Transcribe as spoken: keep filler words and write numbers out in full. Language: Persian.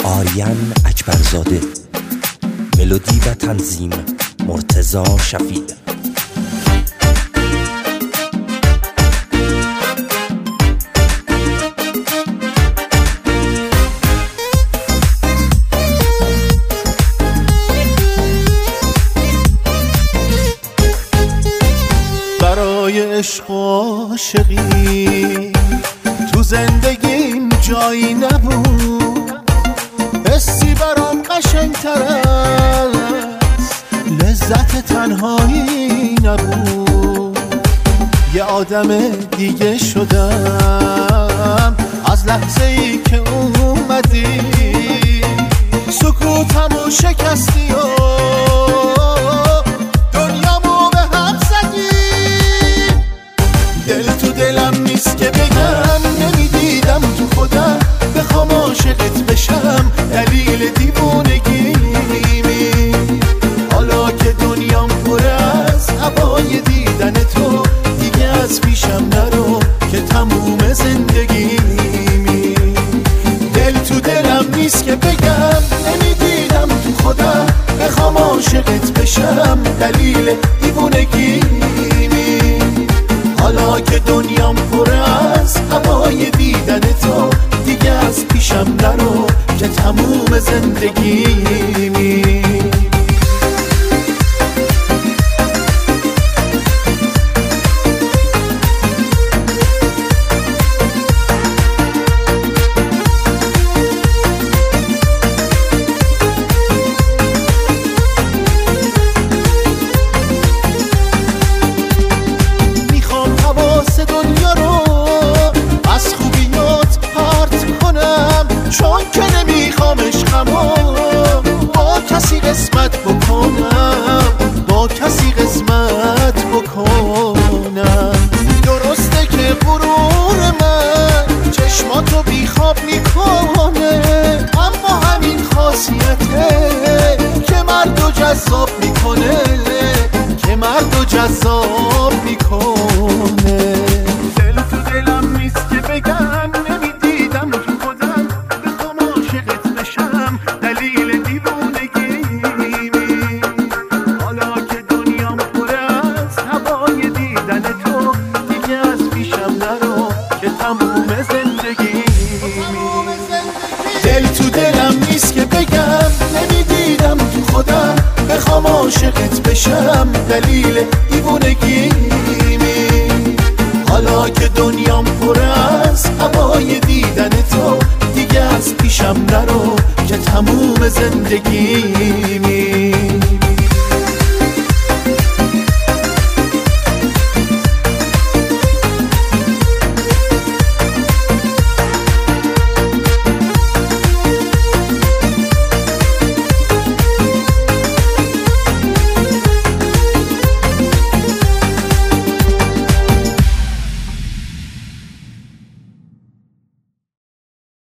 آریان اکبرزاده، ملودی و تنظیم مرتضی شفیع. برای عشق و عاشقی تو زندگیم جایی نبود، حسی برام قشنگتر از لذت تنهایی نبود. یه آدم دیگه شدم از لحظه ای که اومدی، سکوتمو شکستی و دنیامو به هم زدی. دل تو دلم نیست که بگم، نمیدیدم تو خودم بخوام عاشقت بشم، دلیل دیوونگیمی. حالا که دنیام پر از هوای دیدن تو، دیگه از پیشم نرو که تموم زندگیمی. دل تو دلم نیست که بگم، نمیدیدم تو خودم بخوام عاشقت بشم، دلیل دیوونگیمی. حالا که دنیام پر از هوای دیدن تو، دیگه از پیشم نرو که تموم زندگیمی. چون که نمیخوام عشقمو با کسی قسمت بکنم، با کسی قسمت بکنم. درسته که غرور من چشماتو بیخواب میکنه، اما همین خاصیته که مردو جذاب میکنه، که مردو جذاب میکنه. دل تو دلم نیست که بگم، نمیدیدم تو خودم بخوام عاشقت بشم، دلیل دیوونگیمی. حالا که دنیام پر از هوای دیدن تو، دیگه از پیشم نرو که تموم زندگیمی. دل تو دلم نیست که بگم، نمیدیدم تو خودم بخوام عاشقت بشم، دلیل دیوونگیمی. حالا که دنیام پر از هوای دیدن تو، دیگه از پیشم نرو که تموم زندگی